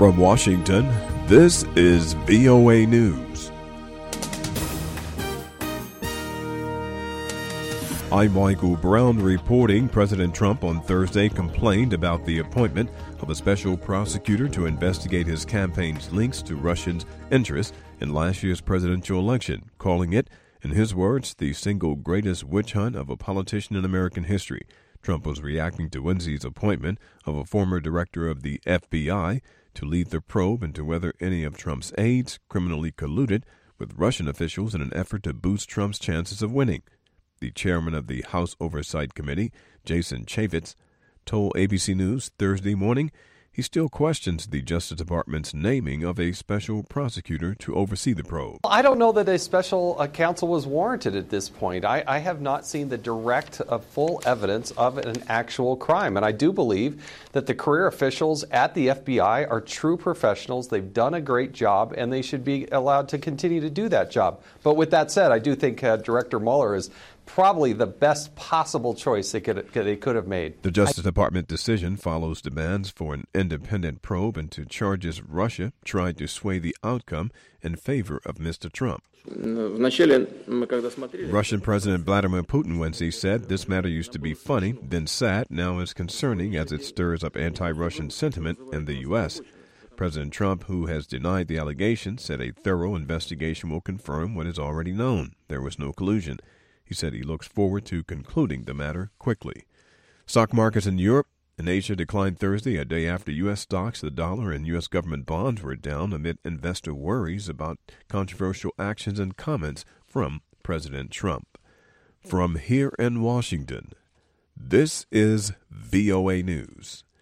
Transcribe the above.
From Washington, this is VOA News. I'm Michael Brown reporting. President Trump on Thursday complained about the appointment of a special prosecutor to investigate his campaign's links to Russians' interests in last year's presidential election, calling it, in his words, the single greatest witch hunt of a politician in American history. Trump was reacting to Wednesday's appointment of a former director of the FBI to lead the probe into whether any of Trump's aides criminally colluded with Russian officials in an effort to boost Trump's chances of winning. The chairman of the House Oversight Committee, Jason Chaffetz, told ABC News Thursday morning he still questions the Justice Department's naming of a special prosecutor to oversee the probe. I don't know that a special counsel was warranted at this point. I have not seen the direct, full evidence of an actual crime. And I do believe that the career officials at the FBI are true professionals. They've done a great job, and they should be allowed to continue to do that job. But with that said, I do think Director Mueller is probably the best possible choice they could have made. The Justice Department decision follows demands for an independent probe into charges Russia tried to sway the outcome in favor of Mr. Trump. Russian President Vladimir Putin Wednesday said this matter used to be funny, then sad, now is concerning as it stirs up anti-Russian sentiment in the U.S. President Trump, who has denied the allegation, said a thorough investigation will confirm what is already known. There was no collusion. He said he looks forward to concluding the matter quickly. Stock markets in Europe and Asia declined Thursday, a day after U.S. stocks, the dollar, and U.S. government bonds were down amid investor worries about controversial actions and comments from President Trump. From here in Washington, this is VOA News.